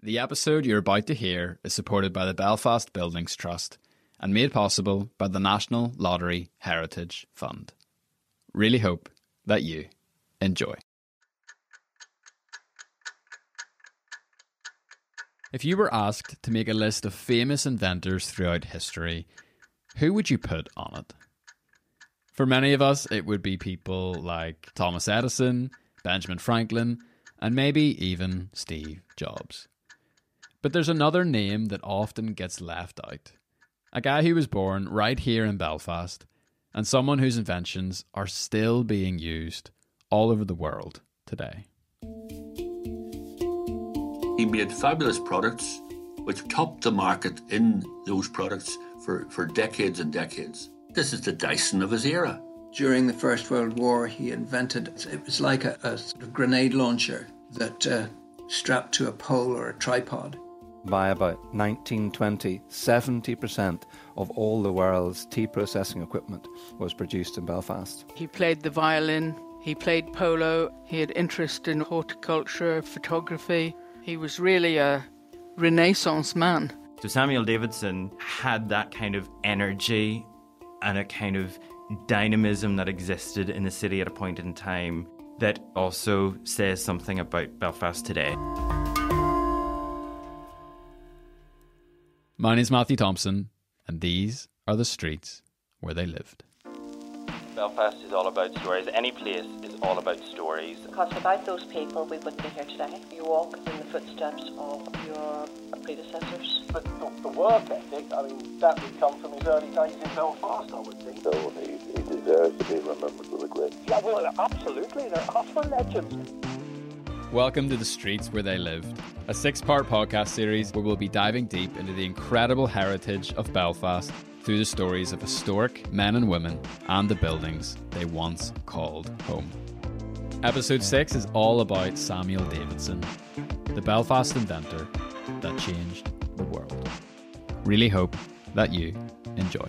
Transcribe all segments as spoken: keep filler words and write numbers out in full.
The episode you're about to hear is supported by the Belfast Buildings Trust and made possible by the National Lottery Heritage Fund. Really hope that you enjoy. If you were asked to make a list of famous inventors throughout history, who would you put on it? For many of us, it would be people like Thomas Edison, Benjamin Franklin, and maybe even Steve Jobs. But there's another name that often gets left out. A guy who was born right here in Belfast, and someone whose inventions are still being used all over the world today. He made fabulous products which topped the market in those products for, for decades and decades. This is the Dyson of his era. During the First World War, he invented, it was like a, a sort of grenade launcher that uh, strapped to a pole or a tripod. By about nineteen twenty, seventy percent of all the world's tea processing equipment was produced in Belfast. He played the violin, he played polo, he had interest in horticulture, photography. He was really a Renaissance man. So Samuel Davidson had that kind of energy and a kind of dynamism that existed in the city at a point in time that also says something about Belfast today. My name's Matthew Thompson, and these are the streets where they lived. Belfast is all about stories. Any place is all about stories. Because without those people, we wouldn't be here today. You walk in the footsteps of your predecessors. But the, the work ethic, I mean, that would come from his early days in Belfast, I would think. So he, he deserves to be remembered with a great... Yeah, well, absolutely. They're utter legends. Welcome to The Streets Where They Lived, a six-part podcast series where we'll be diving deep into the incredible heritage of Belfast through the stories of historic men and women and the buildings they once called home. Episode six is all about Samuel Davidson, the Belfast inventor that changed the world. Really hope that you enjoy.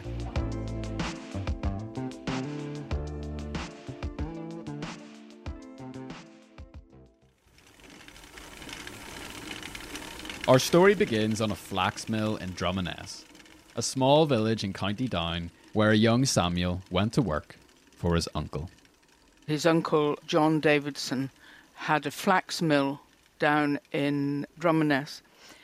Our story begins on a flax mill in Drummoness, a small village in County Down where a young Samuel went to work for his uncle. His uncle, John Davidson, had a flax mill down in Drummoness,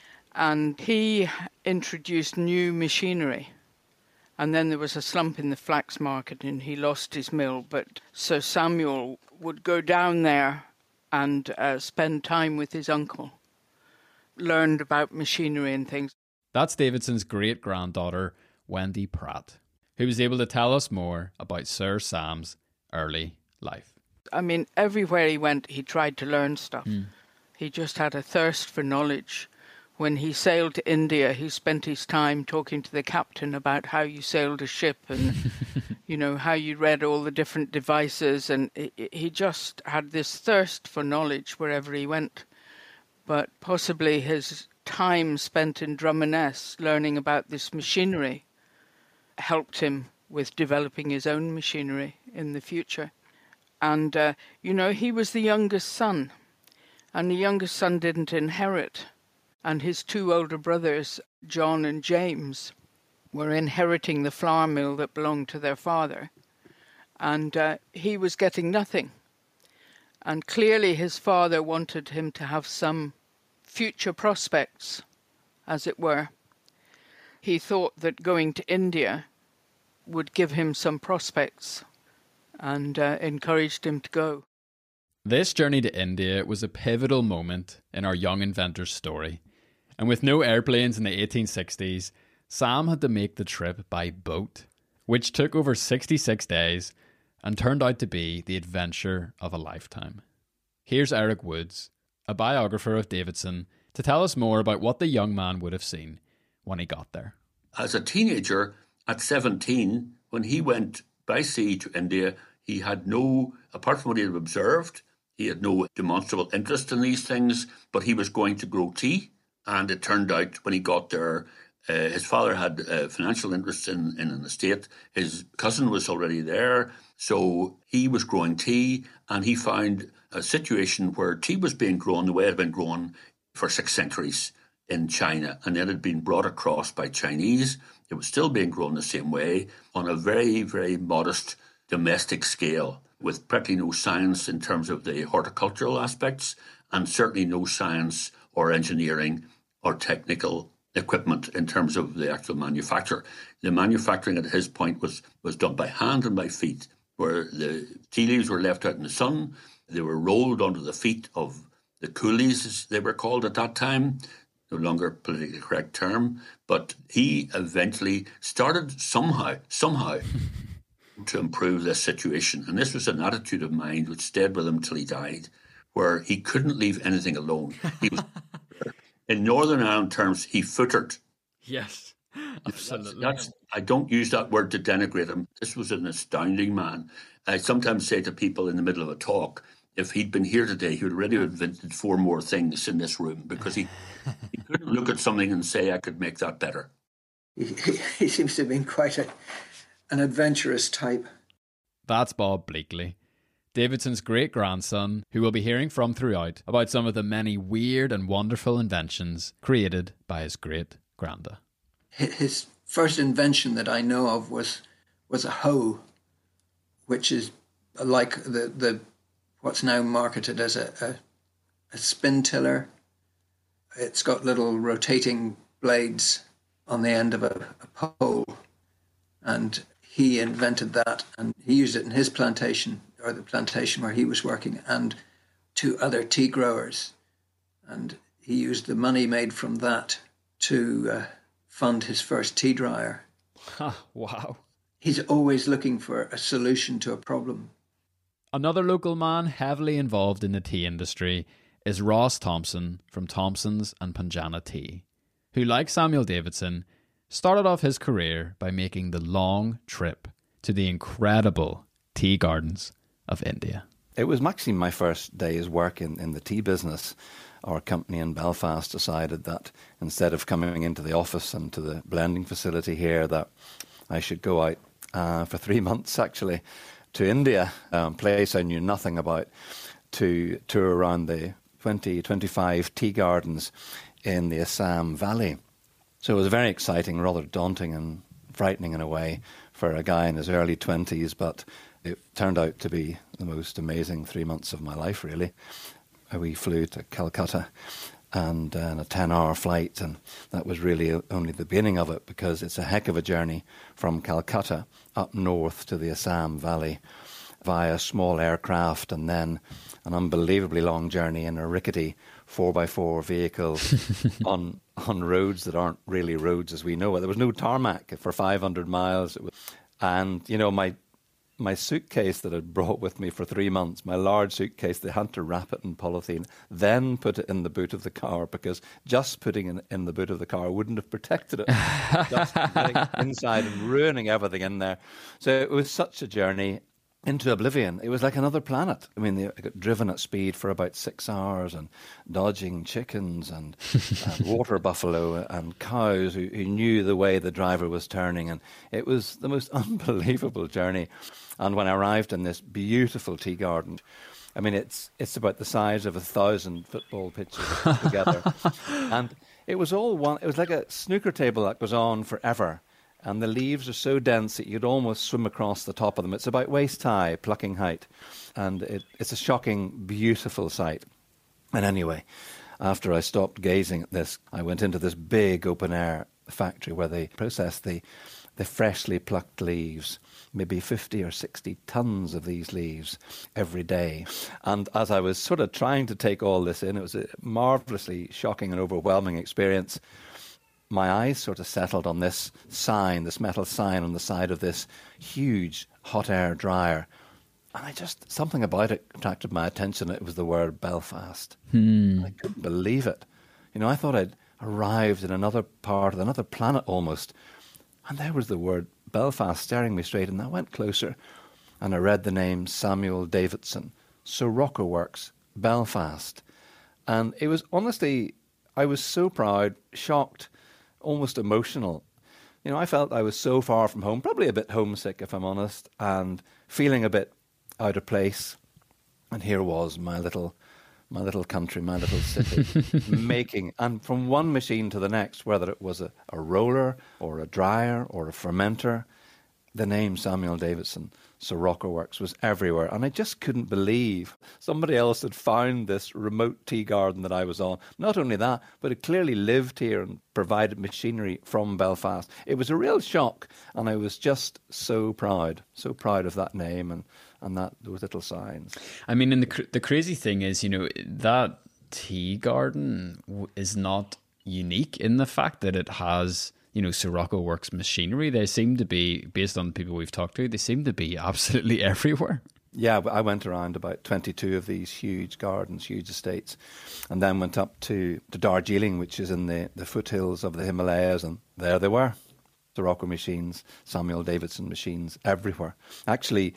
and he introduced new machinery. And then there was a slump in the flax market and he lost his mill. But so Samuel would go down there and uh, spend time with his uncle, learned about machinery and things. That's Davidson's great-granddaughter, Wendy Pratt, who was able to tell us more about Sir Sam's early life. I mean, everywhere he went, he tried to learn stuff. Mm. He just had a thirst for knowledge. When he sailed to India, he spent his time talking to the captain about how you sailed a ship and, you know, how you read all the different devices. And he just had this thirst for knowledge wherever he went. But possibly his time spent in Drummoness learning about this machinery helped him with developing his own machinery in the future. And, uh, you know, he was the youngest son, and the youngest son didn't inherit. And his two older brothers, John and James, were inheriting the flour mill that belonged to their father. And uh, he was getting nothing. And clearly his father wanted him to have some future prospects, as it were. He thought that going to India would give him some prospects and uh, encouraged him to go. This journey to India was a pivotal moment in our young inventor's story. And with no airplanes in the eighteen sixties, Sam had to make the trip by boat, which took over sixty-six days and turned out to be the adventure of a lifetime. Here's Eric Woods, a biographer of Davidson, to tell us more about what the young man would have seen when he got there. As a teenager, at seventeen, when he went by sea to India, he had no, apart from what he had observed, he had no demonstrable interest in these things, but he was going to grow tea. And it turned out when he got there, uh, his father had uh, financial interests in, in an estate. His cousin was already there. So he was growing tea, and he found a situation where tea was being grown the way it had been grown for six centuries. in China, and then it had been brought across by Chinese. It was still being grown the same way on a very, very modest domestic scale, with pretty no science in terms of the horticultural aspects, and certainly no science or engineering or technical equipment in terms of the actual manufacture. The manufacturing at his point was, was done by hand and by feet, where the tea leaves were left out in the sun. They were rolled under the feet of the coolies, as they were called at that time, no longer a politically correct term. But he eventually started somehow, somehow to improve this situation. And this was an attitude of mind which stayed with him till he died, where he couldn't leave anything alone. He was, in Northern Ireland terms, he footered. Yes, absolutely. That's, that's, I don't use that word to denigrate him. This was an astounding man. I sometimes say to people in the middle of a talk, if he'd been here today, he would already have invented four more things in this room, because he, he couldn't look at something and say, I could make that better. He, he, he seems to have been quite a, an adventurous type. That's Bob Bleakley, Davidson's great-grandson, who we'll be hearing from throughout about some of the many weird and wonderful inventions created by his great-granda. His first invention that I know of was was a hoe, which is like the, the what's now marketed as a, a, a spin tiller. It's got little rotating blades on the end of a, a pole, and he invented that, and he used it in his plantation, or the plantation where he was working, and two other tea growers. And he used the money made from that to uh, fund his first tea dryer. Huh, wow. He's always looking for a solution to a problem. Another local man heavily involved in the tea industry is Ross Thompson from Thompson's and Punjana Tea, who, like Samuel Davidson, started off his career by making the long trip to the incredible tea gardens of India. It was actually my first day's work in, in the tea business. Our company in Belfast decided that instead of coming into the office and to the blending facility here, that I should go out uh, for three months actually to India, a um, place I knew nothing about, to tour around the twenty, twenty-five tea gardens in the Assam Valley. So it was very exciting, rather daunting and frightening in a way for a guy in his early twenties, but it turned out to be the most amazing three months of my life, really. We flew to Calcutta and uh, a ten-hour flight, and that was really only the beginning of it, because it's a heck of a journey from Calcutta up north to the Assam Valley via small aircraft, and then an unbelievably long journey in a rickety four by four vehicle on on roads that aren't really roads as we know it. There was no tarmac for five hundred miles. It was, and, you know, my my suitcase that I'd brought with me for three months, my large suitcase, they had to wrap it in polythene, then put it in the boot of the car, because just putting it in the boot of the car wouldn't have protected it. Just getting inside and ruining everything in there. So it was such a journey into oblivion. It was like another planet. I mean, they got driven at speed for about six hours and dodging chickens and, and water buffalo and cows who, who knew the way the driver was turning. And it was the most unbelievable journey. And when I arrived in this beautiful tea garden, I mean, it's it's about the size of a thousand football pitches together. And it was all one, it was like a snooker table that goes on forever. And the leaves are so dense that you'd almost swim across the top of them. It's about waist-high, plucking height. And it, it's a shocking, beautiful sight. And anyway, after I stopped gazing at this, I went into this big open-air factory where they process the, the freshly plucked leaves, maybe fifty or sixty tons of these leaves every day. And as I was sort of trying to take all this in, it was a marvellously shocking and overwhelming experience. My eyes sort of settled on this sign, this metal sign on the side of this huge hot air dryer. And I just, something about it attracted my attention. It was the word Belfast. Hmm. I couldn't believe it. You know, I thought I'd arrived in another part of another planet almost. And there was the word Belfast staring me straight. And I went closer and I read the name Samuel Davidson, Sirocco Works, Belfast. And it was honestly, I was so proud, shocked, almost emotional. You know, I felt I was so far from home, probably a bit homesick, if I'm honest, and feeling a bit out of place. And here was my little my little country, my little city, making, and from one machine to the next, whether it was a, a roller or a dryer or a fermenter, the name Samuel Davidson, Sirocco Works, was everywhere. And I just couldn't believe somebody else had found this remote tea garden that I was on. Not only that, but it clearly lived here and provided machinery from Belfast. It was a real shock, and I was just so proud, so proud of that name and, and that those little signs. I mean, and the cr- the crazy thing is, you know, that tea garden w- is not unique in the fact that it has, you know, Sirocco Works machinery. They seem to be, based on the people we've talked to, they seem to be absolutely everywhere. Yeah, I went around about twenty-two of these huge gardens, huge estates, and then went up to, to Darjeeling, which is in the, the foothills of the Himalayas, and there they were. Sirocco machines, Samuel Davidson machines, everywhere. Actually,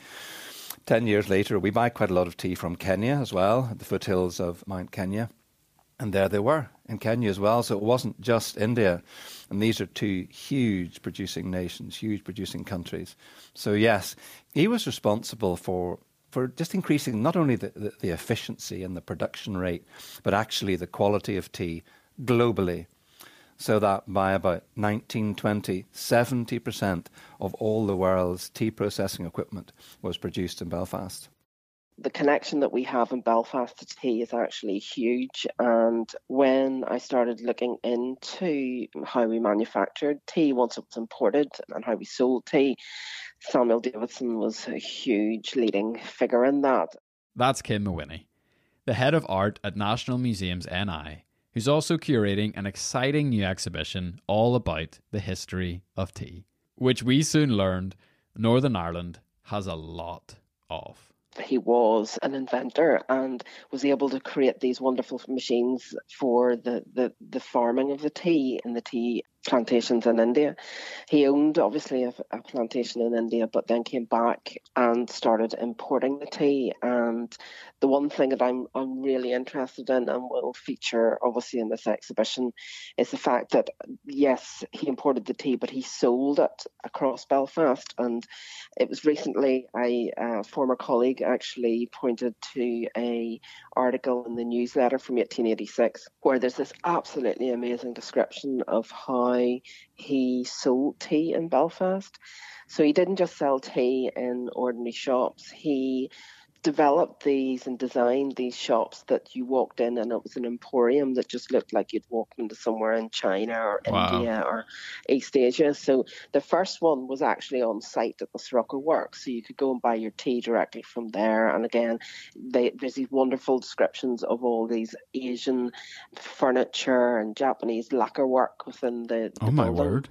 ten years later, we buy quite a lot of tea from Kenya as well, at the foothills of Mount Kenya. And there they were, in Kenya as well. So it wasn't just India. And these are two huge producing nations, huge producing countries. So yes, he was responsible for for just increasing not only the, the, the efficiency and the production rate, but actually the quality of tea globally. So that by about nineteen twenty, seventy percent of all the world's tea processing equipment was produced in Belfast. The connection that we have in Belfast to tea is actually huge. And when I started looking into how we manufactured tea once it was imported and how we sold tea, Samuel Davidson was a huge leading figure in that. That's Kim Mawhinney, the head of art at National Museums N I, who's also curating an exciting new exhibition all about the history of tea, which we soon learned Northern Ireland has a lot of. He was an inventor and was able to create these wonderful machines for the, the, the farming of the tea in the tea plantations in India. He owned, obviously, a, a plantation in India, but then came back and started importing the tea. And the one thing that I'm I'm really interested in and will feature, obviously, in this exhibition is the fact that, yes, he imported the tea, but he sold it across Belfast. And it was recently a, a former colleague actually pointed to a article in the newsletter from eighteen eighty-six where there's this absolutely amazing description of how he sold tea in Belfast. So he didn't just sell tea in ordinary shops. He developed these and designed these shops that you walked in and it was an emporium that just looked like you'd walked into somewhere in China or Wow. India or East Asia. So the first one was actually on site at the Sirocco Works, so you could go and buy your tea directly from there. And again, they, there's these wonderful descriptions of all these Asian furniture and Japanese lacquer work within the, the Oh my building. word.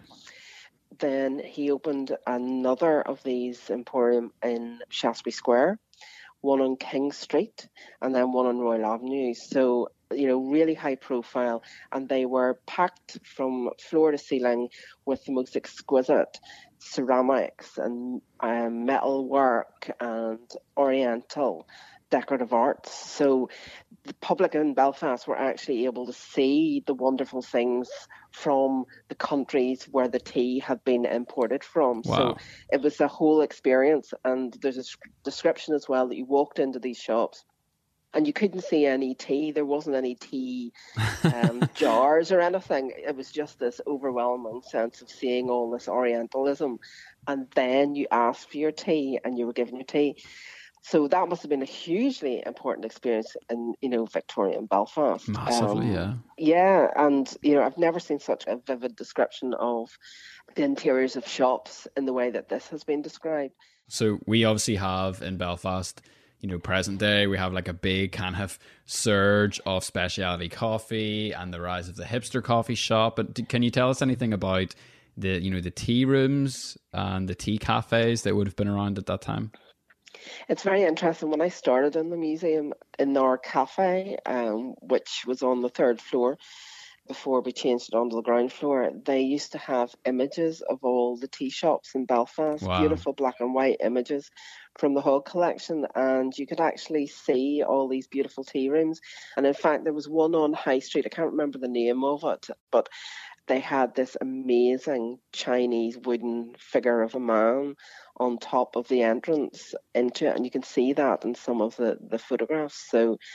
Then he opened another of these emporium in Shaftesbury Square, one on King Street, and then one on Royal Avenue. So, you know, really high profile. And they were packed from floor to ceiling with the most exquisite ceramics and um, metal work and oriental decorative arts. So the public in Belfast were actually able to see the wonderful things from the countries where the tea had been imported from. Wow. So it was a whole experience. And there's a description as well that you walked into these shops and you couldn't see any tea. There wasn't any tea um, jars or anything. It was just this overwhelming sense of seeing all this Orientalism. And then you asked for your tea and you were given your tea. So that must have been a hugely important experience in, you know, Victoria and Belfast. Massively, um, yeah. Yeah, and, you know, I've never seen such a vivid description of the interiors of shops in the way that this has been described. So we obviously have in Belfast, you know, present day, we have like a big kind of surge of specialty coffee and the rise of the hipster coffee shop. But d- can you tell us anything about the, you know, the tea rooms and the tea cafes that would have been around at that time? It's very interesting. When I started in the museum, in our cafe, um, which was on the third floor, before we changed it onto the ground floor, they used to have images of all the tea shops in Belfast, Wow. beautiful black and white images from the Hogg collection, and you could actually see all these beautiful tea rooms. And in fact, there was one on High Street, I can't remember the name of it, but they had this amazing Chinese wooden figure of a man on top of the entrance into it, and you can see that in some of the, the photographs. So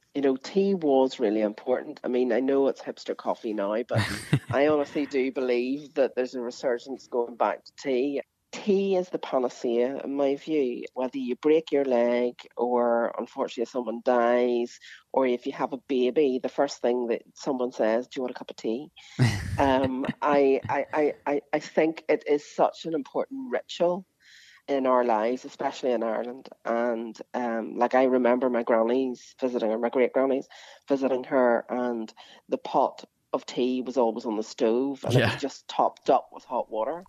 you know, tea was really important. I mean, I know it's hipster coffee now, but I honestly do believe that there's a resurgence going back to tea. Tea is the panacea, in my view. Whether you break your leg or, unfortunately, if someone dies, or if you have a baby, the first thing that someone says, do you want a cup of tea? um, I, I, I, I think it is such an important ritual in our lives, especially in Ireland. And um, like I remember my grannies visiting, or my great grannies visiting her, and the pot of tea was always on the stove, and yeah. it was just topped up with hot water.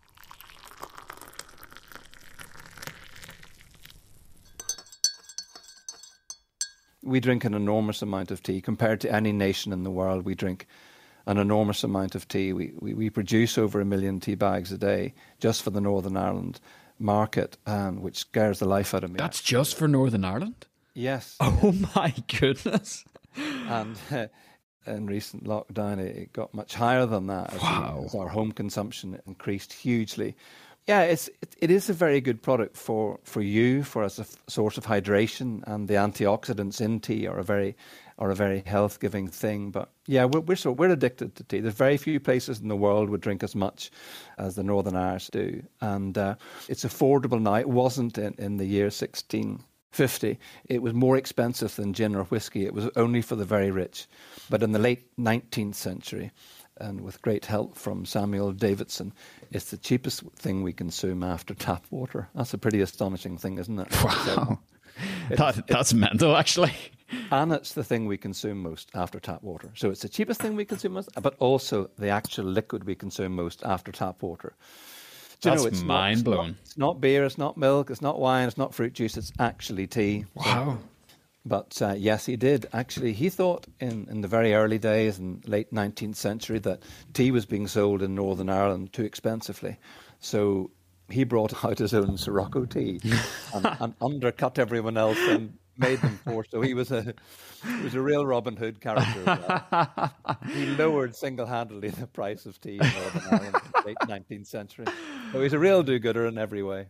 We drink an enormous amount of tea. Compared to any nation in the world, we drink an enormous amount of tea. We, we, we produce over a million tea bags a day just for the Northern Ireland market, um, which scares the life out of me. That's just for Northern Ireland? Yes. Oh my goodness. And uh, in recent lockdown, it, it got much higher than that as, wow. we, as our home consumption increased hugely. Yeah, it's it, it is a very good product for, for you, for as a f- source of hydration, and the antioxidants in tea are a very are a very health giving thing. But yeah, we're we're so we're addicted to tea. There's very few places in the world would drink as much as the Northern Irish do, and uh, it's affordable now. It wasn't in, in the year sixteen fifty. It was more expensive than gin or whiskey. It was only for the very rich. But in the late nineteenth century, and with great help from Samuel Davidson, it's the cheapest thing we consume after tap water. That's a pretty astonishing thing, isn't it? Wow. So it, that, that's it, mental, actually. And it's the thing we consume most after tap water. So it's the cheapest thing we consume most, but also the actual liquid we consume most after tap water. Do you That's know, it's mind-blowing. Not, it's not beer, it's not milk, it's not wine, it's not fruit juice, it's actually tea. Wow. So, But uh, yes, he did. Actually, he thought in, in the very early days, in late nineteenth century, that tea was being sold in Northern Ireland too expensively. So he brought out his own Sirocco tea and, and undercut everyone else and made them for. So he was a he was a real Robin Hood character as well. He lowered single-handedly the price of tea in Northern Ireland in the late nineteenth century. So he's a real do-gooder in every way.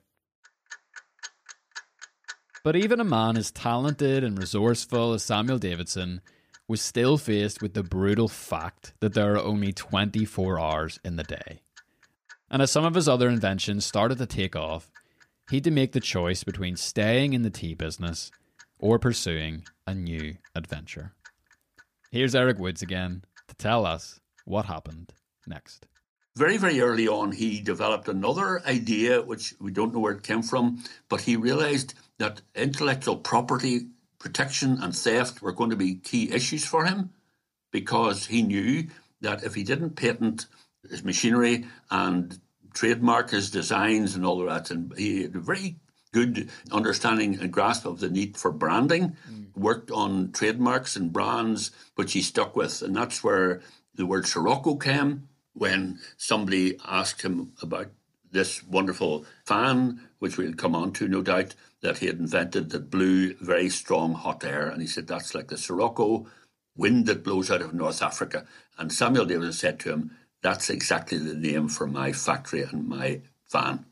But even a man as talented and resourceful as Samuel Davidson was still faced with the brutal fact that there are only twenty-four hours in the day. And as some of his other inventions started to take off, he had to make the choice between staying in the tea business or pursuing a new adventure. Here's Eric Woods again to tell us what happened next. Very, very early on, he developed another idea, which we don't know where it came from, but he realized that intellectual property protection and theft were going to be key issues for him, because he knew that if he didn't patent his machinery and trademark his designs and all of that, and he had a very good understanding and grasp of the need for branding, mm. worked on trademarks and brands, which he stuck with. And that's where the word Sirocco came, when somebody asked him about this wonderful fan, which we'll come on to, no doubt, that he had invented that blew very strong hot air. And he said, that's like the Sirocco wind that blows out of North Africa. And Samuel Davidson said to him, that's exactly the name for my factory and my fan.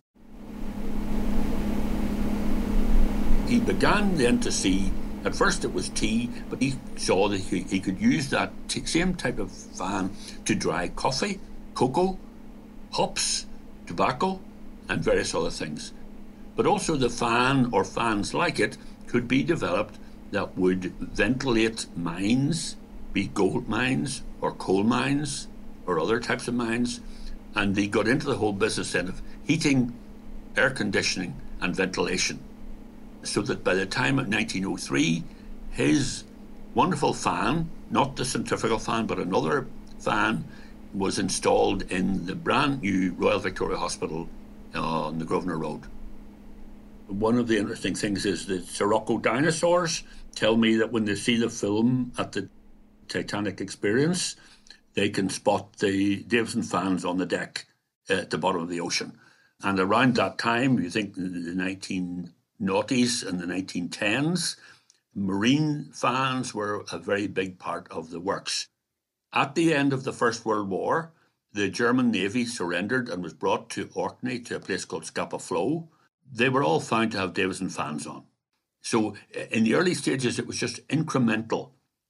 He began then to see, at first it was tea, but he saw that he, he could use that t- same type of fan to dry coffee, cocoa, hops, tobacco, and various other things. But also the fan, or fans like it, could be developed that would ventilate mines, be gold mines or coal mines or other types of mines. And they got into the whole business then of heating, air conditioning, and ventilation. So that by the time of nineteen oh three, his wonderful fan, not the centrifugal fan, but another fan, was installed in the brand new Royal Victoria Hospital on the Grosvenor Road. One of the interesting things is that Sirocco dinosaurs tell me that when they see the film at the Titanic Experience, they can spot the Davidson fans on the deck at the bottom of the ocean. And around that time, you think the nineteen noughties and the nineteen tens, marine fans were a very big part of the works. At the end of the First World War, the German Navy surrendered and was brought to Orkney, to a place called Scapa Flow. They were all found to have Davidson fans on. So in the early stages, it was just incremental.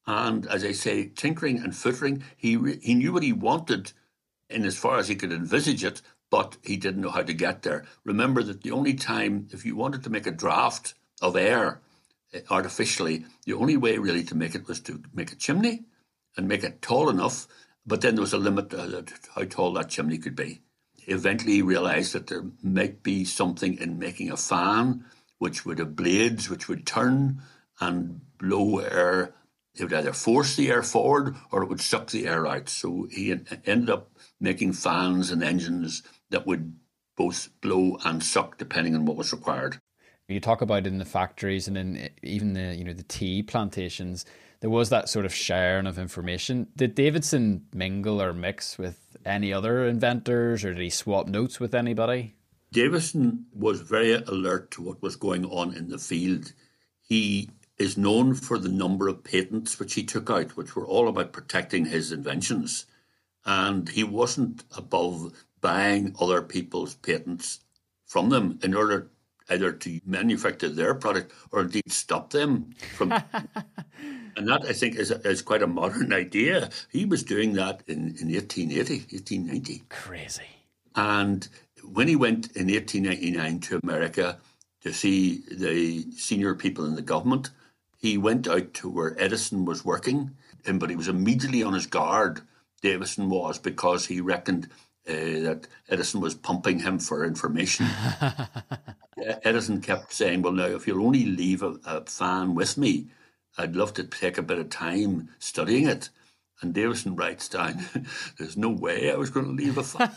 And as I say, tinkering and footering, he re- he knew what he wanted in as far as he could envisage it, but he didn't know how to get there. Remember that the only time, if you wanted to make a draft of air uh, artificially, the only way really to make it was to make a chimney and make it tall enough, but then there was a limit to how tall that chimney could be. Eventually he realised that there might be something in making a fan which would have blades which would turn and blow air. It would either force the air forward or it would suck the air out. So he ended up making fans and engines that would both blow and suck depending on what was required. You talk about it in the factories and in even the you know the tea plantations. There was that sort of sharing of information. Did Davidson mingle or mix with any other inventors, or did he swap notes with anybody? Davison was very alert to what was going on in the field. He is known for the number of patents which he took out, which were all about protecting his inventions. And he wasn't above buying other people's patents from them in order either to manufacture their product or indeed stop them from... And that, I think, is, is quite a modern idea. He was doing that in, in eighteen eighty, eighteen ninety. Crazy. And when he went in eighteen ninety-nine to America to see the senior people in the government, he went out to where Edison was working, and but he was immediately on his guard, Davison was, because he reckoned uh, that Edison was pumping him for information. Edison kept saying, well, now, if you'll only leave a, a fan with me, I'd love to take a bit of time studying it. And Davison writes down, there's no way I was going to leave a fan.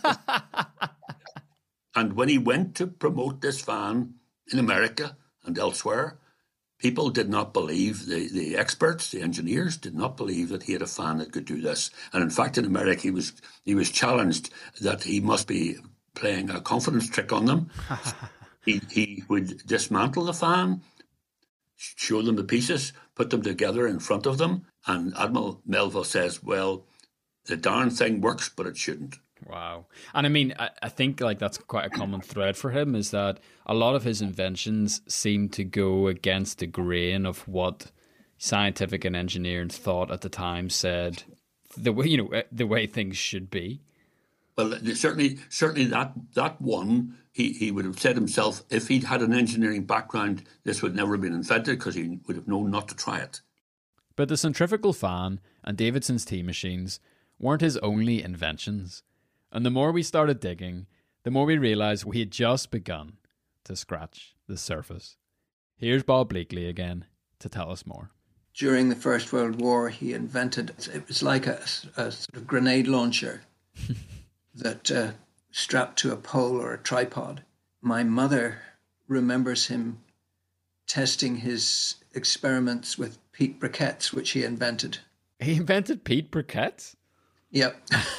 And when he went to promote this fan in America and elsewhere, people did not believe, the, the experts, the engineers, did not believe that he had a fan that could do this. And in fact, in America, he was he was challenged that he must be playing a confidence trick on them. he, he would dismantle the fan, show them the pieces, put them together in front of them. And Admiral Melville says, well, the darn thing works, but it shouldn't. Wow. And I mean, I, I think like that's quite a common thread for him, is that a lot of his inventions seem to go against the grain of what scientific and engineering thought at the time said the way, you know, the way things should be. Well, certainly, certainly that that one, he, he would have said himself, if he'd had an engineering background, this would never have been invented because he would have known not to try it. But the centrifugal fan and Davidson's tea machines weren't his only inventions. And the more we started digging, the more we realised we had just begun to scratch the surface. Here's Bob Bleakley again to tell us more. During the First World War, he invented, it was like a, a sort of grenade launcher that uh, strapped to a pole or a tripod. My mother remembers him testing his experiments with peat briquettes, which he invented. He invented peat briquettes? Yep.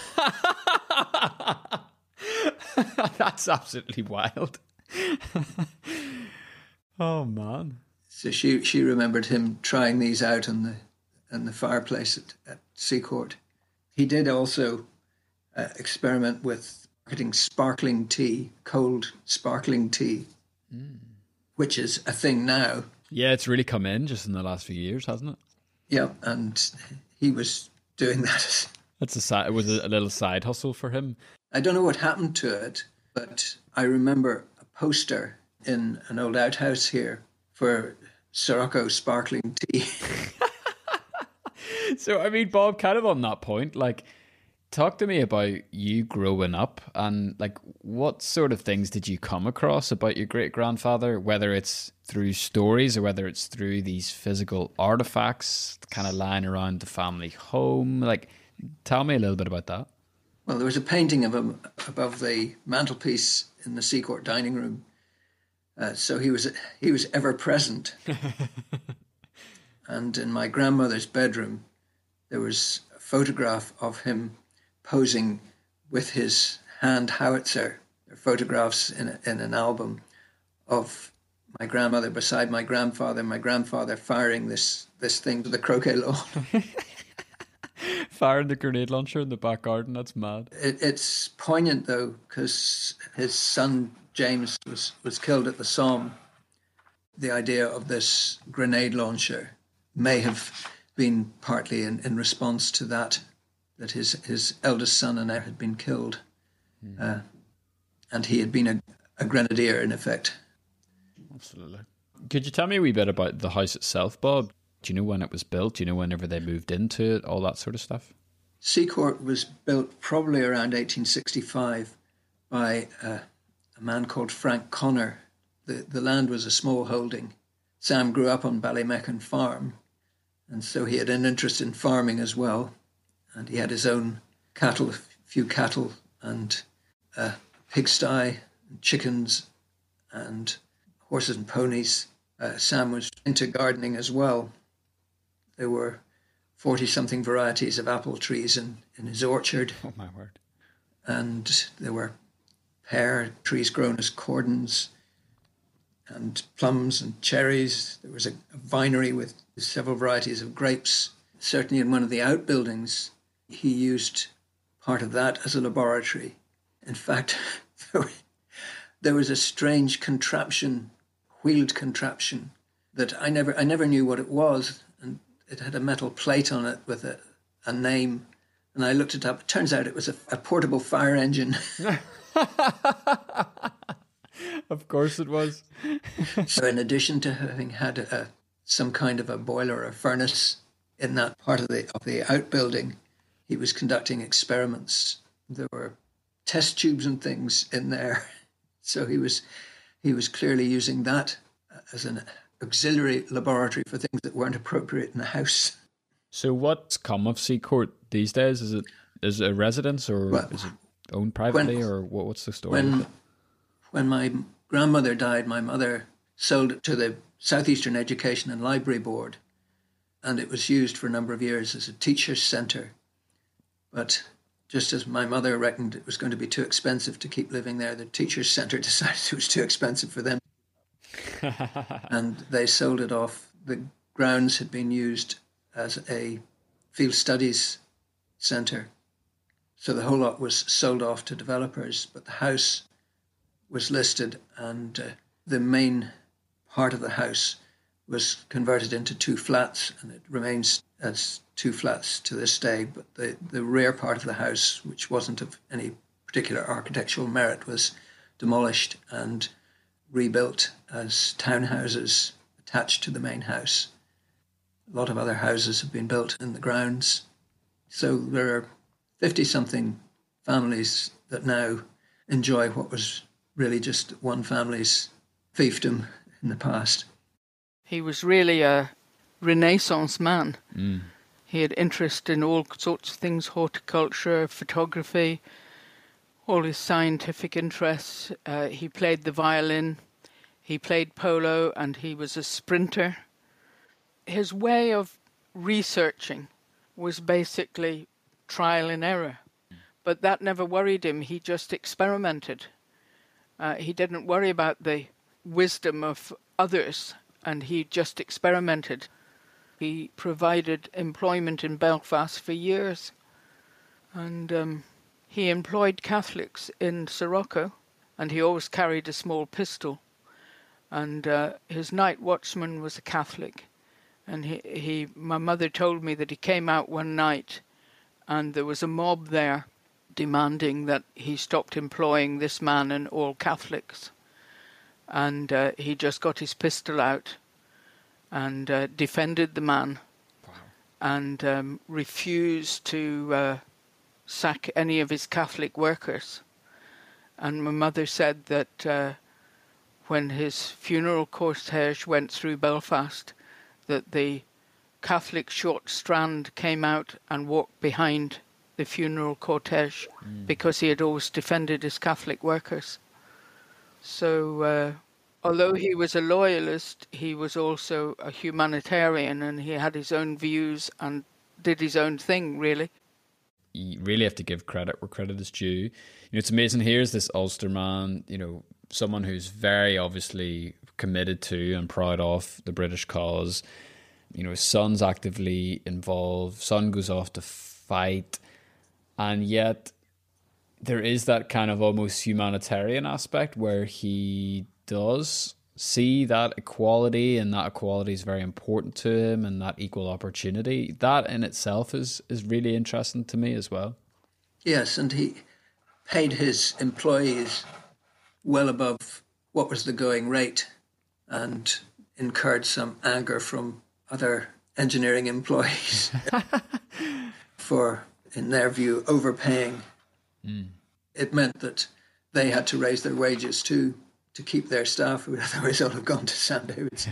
That's absolutely wild. Oh, man. So she she remembered him trying these out in the in the fireplace at, at Seacourt. He did also uh, experiment with marketing sparkling tea, cold sparkling tea, mm. which is a thing now. Yeah, it's really come in just in the last few years, hasn't it? Yeah, and he was doing that. That's a side, it was a little side hustle for him. I don't know what happened to it, but I remember a poster in an old outhouse here for Sirocco sparkling tea. So, I mean, Bob, kind of on that point, like, talk to me about you growing up and, like, what sort of things did you come across about your great-grandfather, whether it's through stories or whether it's through these physical artifacts kind of lying around the family home? Like, tell me a little bit about that. Well, there was a painting of him above the mantelpiece in the Seacourt dining room. Uh, so he was he was ever present. And in my grandmother's bedroom, there was a photograph of him posing with his hand howitzer. There are photographs in a, in an album of my grandmother beside my grandfather, my grandfather firing this this thing to the croquet lawn. Firing the grenade launcher in the back garden, that's mad. It, it's poignant, though, because his son, James, was, was killed at the Somme. The idea of this grenade launcher may have been partly in, in response to that, that his, his eldest son and heir had been killed. Mm. Uh, and he had been a, a grenadier, in effect. Absolutely. Could you tell me a wee bit about the house itself, Bob? Do you know when it was built? Do you know whenever they moved into it? All that sort of stuff? Seacourt was built probably around eighteen sixty-five by uh, a man called Frank Connor. The, the land was a small holding. Sam grew up on Ballymechan Farm, and so he had an interest in farming as well. And he had his own cattle, a few cattle, and a pigsty, and chickens, and horses and ponies. Uh, Sam was into gardening as well. There were forty-something varieties of apple trees in, in his orchard. Oh, my word. And there were pear trees grown as cordons, and plums and cherries. There was a, a vinery with several varieties of grapes. Certainly in one of the outbuildings, he used part of that as a laboratory. In fact, there was a strange contraption, wheeled contraption, that I never I never knew what it was. And it had a metal plate on it with a, a name. And I looked it up. It turns out it was a, a portable fire engine. Of course it was. So in addition to having had a, some kind of a boiler or a furnace in that part of the of the outbuilding, he was conducting experiments. There were test tubes and things in there. So he was he was clearly using that as an auxiliary laboratory for things that weren't appropriate in the house. So what's come of Seacourt these days? Is it is it a residence, or well, is it owned privately, when, or what, what's the story? When, when my grandmother died, my mother sold it to the Southeastern Education and Library Board, and it was used for a number of years as a teacher's centre. But just as my mother reckoned it was going to be too expensive to keep living there, the teacher's centre decided it was too expensive for them. And they sold it off. The grounds had been used as a field studies centre. So the whole lot was sold off to developers, but the house was listed, and uh, the main part of the house was converted into two flats, and it remains as two flats to this day. But the, the rear part of the house, which wasn't of any particular architectural merit, was demolished and rebuilt as townhouses attached to the main house. A lot of other houses have been built in the grounds. So there are fifty-something families that now enjoy what was really just one family's fiefdom in the past. He was really a Renaissance man. Mm. He had interest in all sorts of things, horticulture, photography, all his scientific interests. Uh, he played the violin, he played polo, and he was a sprinter. His way of researching was basically trial and error, but that never worried him. He just experimented. Uh, he didn't worry about the wisdom of others, and he just experimented. He provided employment in Belfast for years, and um, he employed Catholics in Sirocco, and he always carried a small pistol, and uh, his night watchman was a Catholic. And he, he, my mother told me that he came out one night and there was a mob there demanding that he stopped employing this man and all Catholics. And uh, he just got his pistol out and uh, defended the man. Wow. And um, refused to uh, sack any of his Catholic workers. And my mother said that uh, when his funeral cortege went through Belfast, that the Catholic short strand came out and walked behind the funeral cortege mm. because he had always defended his Catholic workers. So uh, although he was a loyalist, he was also a humanitarian, and he had his own views and did his own thing, really. You really have to give credit where credit is due. You know, it's amazing. Here's this Ulster man, you know, someone who's very obviously committed to and proud of the British cause. You know, his son's actively involved. Son goes off to fight, and yet there is that kind of almost humanitarian aspect where he does see that equality, and that equality is very important to him, and that equal opportunity. That in itself is, is really interesting to me as well. Yes, and he paid his employees well above what was the going rate and incurred some anger from other engineering employees for, in their view, overpaying. Mm. It meant that they had to raise their wages too to keep their staff, who otherwise all have gone to Sandhurst.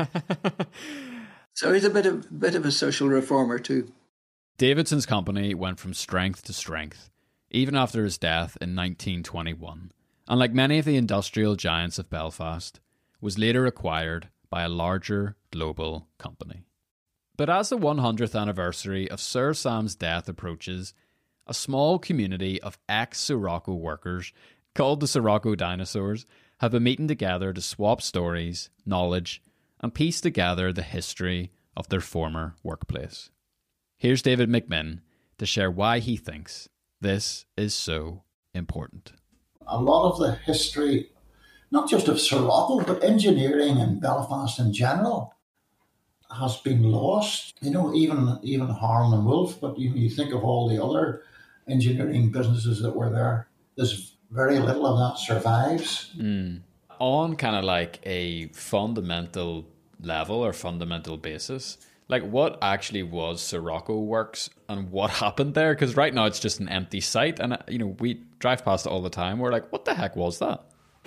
So he's a bit of bit of a social reformer too. Davidson's company went from strength to strength, even after his death in nineteen twenty-one, and like many of the industrial giants of Belfast, was later acquired by a larger global company. But as the one hundredth anniversary of Sir Sam's death approaches, a small community of ex-Sirocco workers, called the Sirocco Dinosaurs, have been meeting together to swap stories, knowledge, and piece together the history of their former workplace. Here's David McMinn to share why he thinks this is so important. A lot of the history, not just of Sirocco, but engineering in Belfast in general, has been lost. You know, even even Harland and Wolff, but you, you think of all the other engineering businesses that were there, there's very little of that survives. Mm. On kind of like a fundamental level or fundamental basis, like what actually was Sirocco Works and what happened there? Because right now it's just an empty site, and you know, we drive past it all the time. We're like, what the heck was that?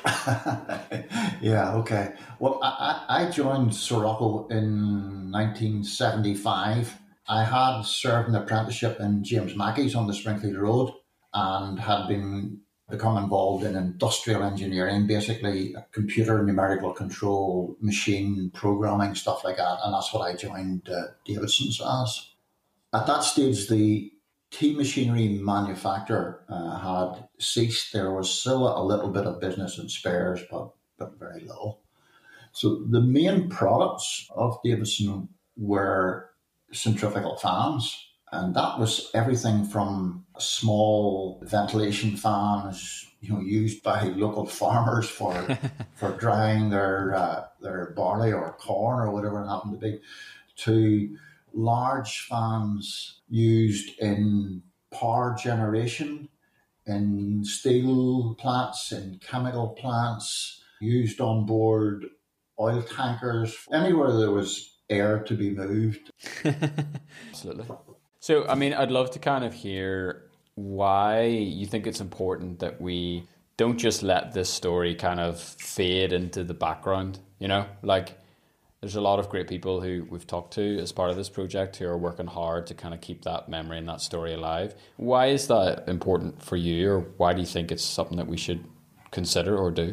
Yeah, okay. Well, I, I joined Sirocco in nineteen seventy-five. I had served an apprenticeship in James Mackey's on the Springfield Road and had been become involved in industrial engineering, basically computer numerical control, machine programming, stuff like that. And that's what I joined uh, Davidson's as. At that stage, the tea machinery manufacturer uh, had ceased. There was still a little bit of business in spares, but, but very little. So the main products of Davidson were centrifugal fans. And that was everything from small ventilation fans, you know, used by local farmers for for drying their uh, their barley or corn or whatever it happened to be, to large fans used in power generation, in steel plants, in chemical plants, used on board oil tankers, anywhere there was air to be moved. Absolutely. So, I mean, I'd love to kind of hear why you think it's important that we don't just let this story kind of fade into the background, you know? Like, there's a lot of great people who we've talked to as part of this project who are working hard to kind of keep that memory and that story alive. Why is that important for you, or why do you think it's something that we should consider or do?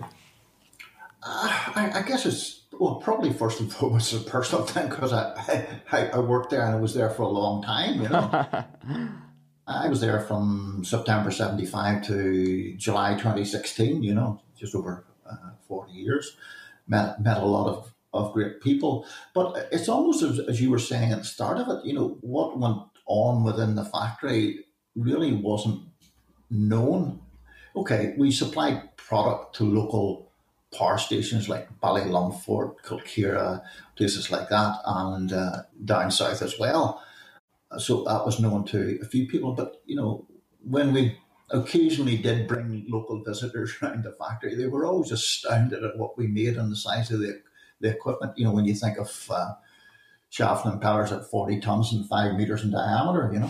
Uh, I, I guess it's, well, probably first and foremost a personal thing, because I, I, I worked there and I was there for a long time, you know. I was there from September seventy-five to July twenty sixteen, you know, just over uh, forty years. Met, met a lot of, of great people. But it's almost as, as you were saying at the start of it, you know, what went on within the factory really wasn't known. Okay, we supplied product to local power stations like Ballylongfort, Kilkira, places like that, and uh, down south as well. So that was known to a few people. But, you know, when we occasionally did bring local visitors around the factory, they were always astounded at what we made and the size of the, the equipment. You know, when you think of uh, shaft and impellers at forty tons and five meters in diameter, you know.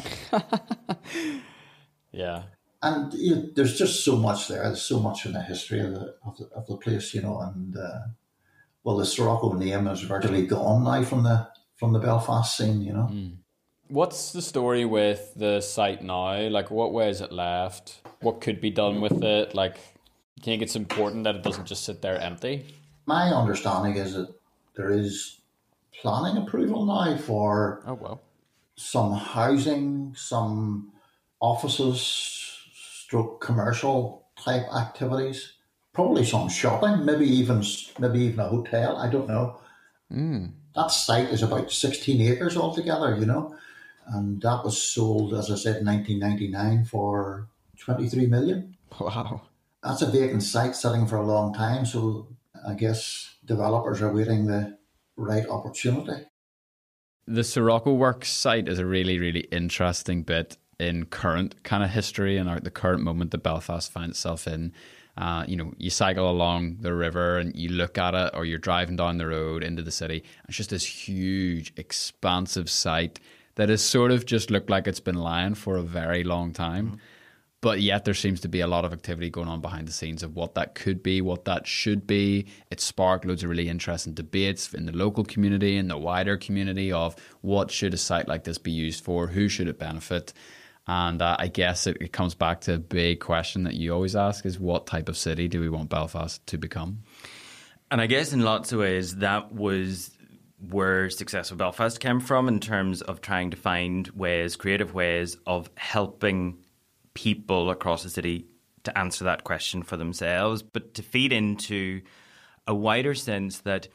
Yeah. And you know, there's just so much there. There's so much in the history of the of the, of the place, you know. And uh, well, the Sirocco name is virtually gone now from the from the Belfast scene, you know. Mm. What's the story with the site now? Like, what way is it left? What could be done with it? Like, do you think it's important that it doesn't just sit there empty? My understanding is that there is planning approval now for oh well some housing, some offices, stroke commercial type activities, probably some shopping, maybe even maybe even a hotel. I don't know. Mm. That site is about sixteen acres altogether, you know, and that was sold, as I said, in nineteen ninety-nine for twenty-three million. Wow, that's a vacant site sitting for a long time. So I guess developers are waiting the right opportunity. The Sirocco Works site is a really, really interesting bit in current kind of history and the current moment that Belfast finds itself in. Uh, you know, you cycle along the river and you look at it, or you're driving down the road into the city. It's just this huge, expansive site that has sort of just looked like it's been lying for a very long time. Mm-hmm. But yet there seems to be a lot of activity going on behind the scenes of what that could be, what that should be. It sparked loads of really interesting debates in the local community and the wider community of what should a site like this be used for, who should it benefit. And uh, I guess it, it comes back to a big question that you always ask is, what type of city do we want Belfast to become? And I guess in lots of ways that was where Success with Belfast came from, in terms of trying to find ways, creative ways of helping people across the city to answer that question for themselves, but to feed into a wider sense that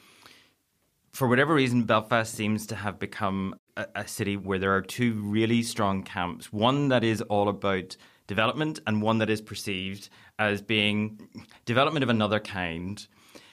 for whatever reason, Belfast seems to have become a, a city where there are two really strong camps. One that is all about development and one that is perceived as being development of another kind.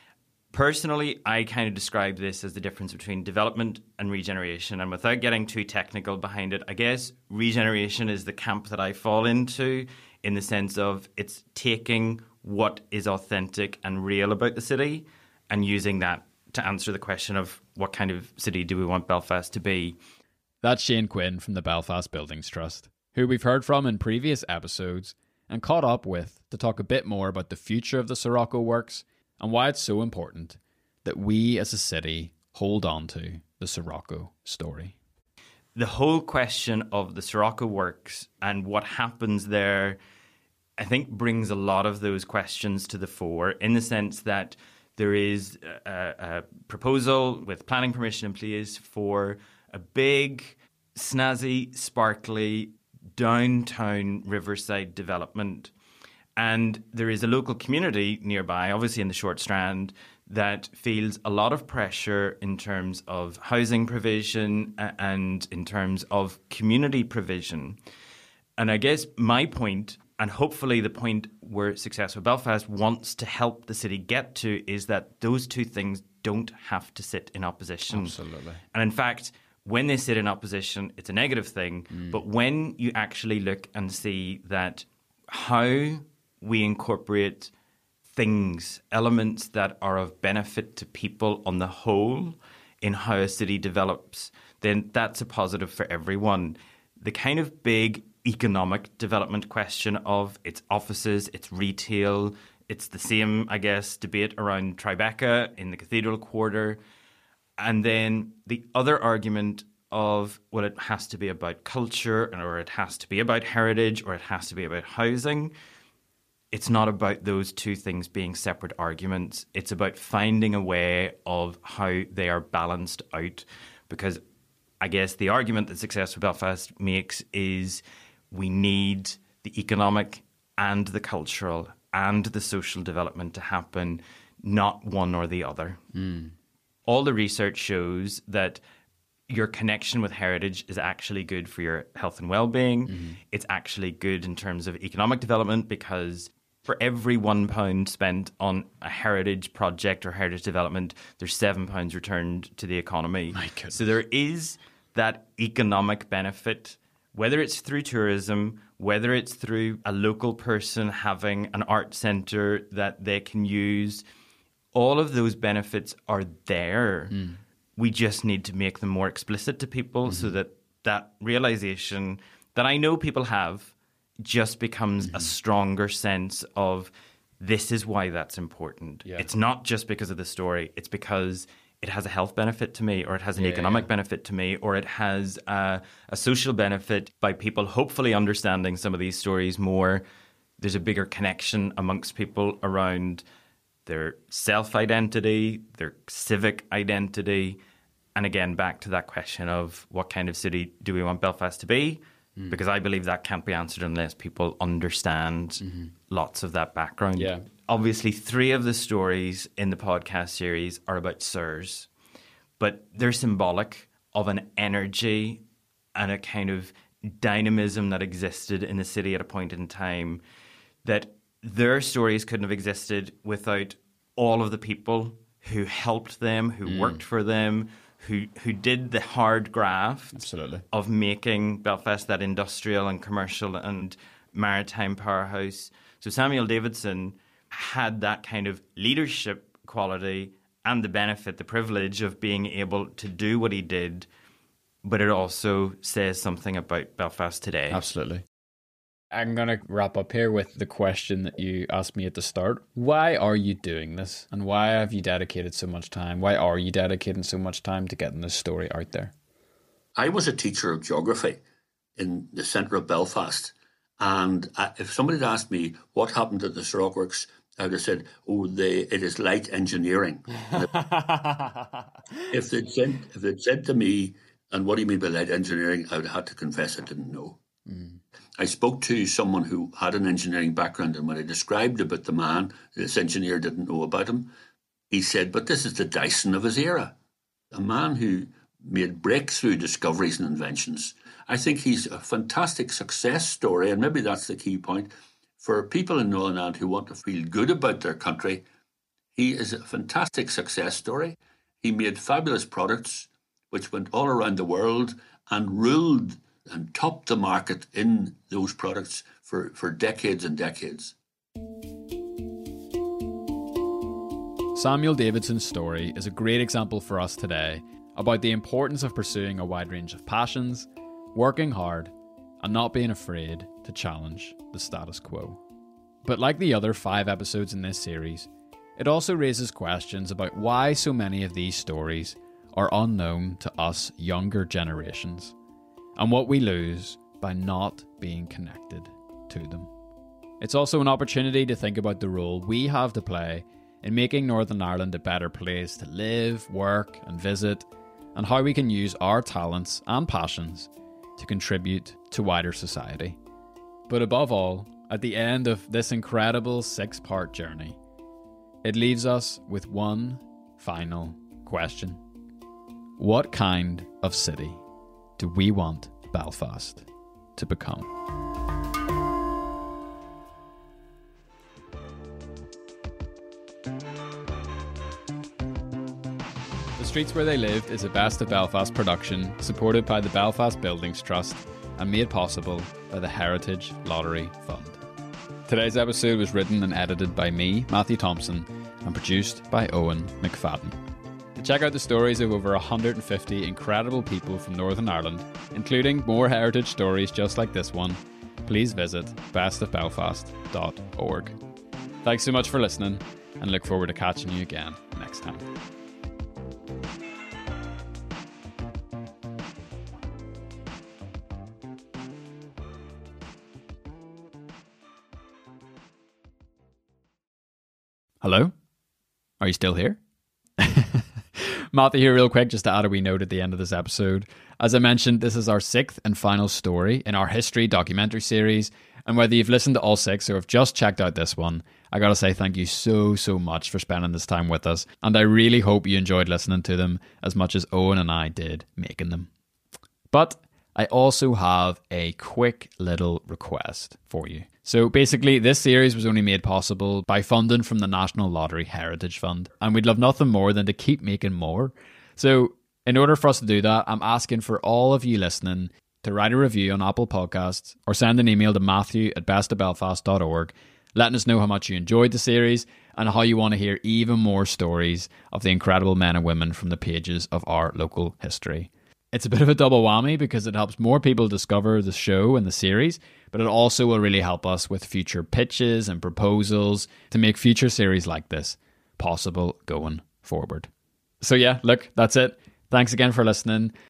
Personally, I kind of describe this as the difference between development and regeneration. And without getting too technical behind it, I guess regeneration is the camp that I fall into, in the sense of it's taking what is authentic and real about the city and using that to answer the question of what kind of city do we want Belfast to be. That's Shane Quinn from the Belfast Buildings Trust, who we've heard from in previous episodes and caught up with to talk a bit more about the future of the Sirocco Works and why it's so important that we as a city hold on to the Sirocco story. The whole question of the Sirocco Works and what happens there, I think, brings a lot of those questions to the fore, in the sense that there is a, a proposal with planning permission in place for a big, snazzy, sparkly, downtown riverside development. And there is a local community nearby, obviously in the Short Strand, that feels a lot of pressure in terms of housing provision and in terms of community provision. And I guess my point, and hopefully the point where Success with Belfast wants to help the city get to, is that those two things don't have to sit in opposition. Absolutely. And in fact, when they sit in opposition, it's a negative thing. Mm. But when you actually look and see that how we incorporate things, elements that are of benefit to people on the whole in how a city develops, then that's a positive for everyone. The kind of big economic development question of its offices, its retail, it's the same, I guess, debate around Tribeca in the Cathedral Quarter. And then the other argument of, well, it has to be about culture, or it has to be about heritage, or it has to be about housing. It's not about those two things being separate arguments. It's about finding a way of how they are balanced out. Because I guess the argument that Success with Belfast makes is we need the economic and the cultural and the social development to happen, not one or the other. Mm. All the research shows that your connection with heritage is actually good for your health and well-being. Mm-hmm. It's actually good in terms of economic development, because for every one pound spent on a heritage project or heritage development, there's seven pounds returned to the economy. My goodness. So there is that economic benefit, whether it's through tourism, whether it's through a local person having an art centre that they can use. All of those benefits are there. Mm. We just need to make them more explicit to people, mm-hmm. so that that realization that I know people have just becomes mm-hmm. a stronger sense of, this is why that's important. Yeah. It's not just because of the story. It's because it has a health benefit to me, or it has an yeah, economic yeah. benefit to me, or it has a, a social benefit by people hopefully understanding some of these stories more. There's a bigger connection amongst people around their self-identity, their civic identity. And again, back to that question of what kind of city do we want Belfast to be? Mm. Because I believe that can't be answered unless people understand mm-hmm. lots of that background. Yeah. Obviously, three of the stories in the podcast series are about S I R S, but they're symbolic of an energy and a kind of dynamism that existed in the city at a point in time, that their stories couldn't have existed without all of the people who helped them, who Mm. worked for them, who who did the hard graft Absolutely. of making Belfast that industrial and commercial and maritime powerhouse. So Samuel Davidson had that kind of leadership quality and the benefit, the privilege of being able to do what he did, but it also says something about Belfast today. Absolutely. I'm going to wrap up here with the question that you asked me at the start. Why are you doing this? And why have you dedicated so much time? Why are you dedicating so much time to getting this story out there? I was a teacher of geography in the centre of Belfast. And I, if somebody had asked me what happened at the Sirach Works, I would have said, oh, they, it is light engineering. if, they'd said, if they'd said to me, and what do you mean by light engineering, I would have had to confess I didn't know. Mm. I spoke to someone who had an engineering background, and when I described about the man, this engineer didn't know about him, he said, but this is the Dyson of his era, a man who made breakthrough discoveries and inventions. I think he's a fantastic success story, and maybe that's the key point. For people in Northern Ireland who want to feel good about their country, he is a fantastic success story. He made fabulous products which went all around the world and ruled and topped the market in those products for, for decades and decades. Samuel Davidson's story is a great example for us today about the importance of pursuing a wide range of passions, working hard, and not being afraid to challenge the status quo. But like the other five episodes in this series, it also raises questions about why so many of these stories are unknown to us younger generations, and what we lose by not being connected to them. It's also an opportunity to think about the role we have to play in making Northern Ireland a better place to live, work, and visit, and how we can use our talents and passions to contribute to wider society. But above all, at the end of this incredible six-part journey, it leaves us with one final question. What kind of city do we want Belfast to become? The Streets Where They Lived is a Best of Belfast production supported by the Belfast Buildings Trust and made possible by the Heritage Lottery Fund. Today's episode was written and edited by me, Matthew Thompson, and produced by Owen McFadden. To check out the stories of over one hundred fifty incredible people from Northern Ireland, including more heritage stories just like this one, please visit best of belfast dot org. Thanks so much for listening, and look forward to catching you again next time. Hello? Are you still here? Matthew here real quick, just to add a wee note at the end of this episode. As I mentioned, this is our sixth and final story in our history documentary series, and whether you've listened to all six or have just checked out this one, I gotta say thank you so, so much for spending this time with us, and I really hope you enjoyed listening to them as much as Owen and I did making them. But I also have a quick little request for you. So basically, this series was only made possible by funding from the National Lottery Heritage Fund, and we'd love nothing more than to keep making more. So in order for us to do that, I'm asking for all of you listening to write a review on Apple Podcasts or send an email to matthew at best of belfast dot org, letting us know how much you enjoyed the series and how you want to hear even more stories of the incredible men and women from the pages of our local history. It's a bit of a double whammy because it helps more people discover the show and the series, but it also will really help us with future pitches and proposals to make future series like this possible going forward. So yeah, look, that's it. Thanks again for listening.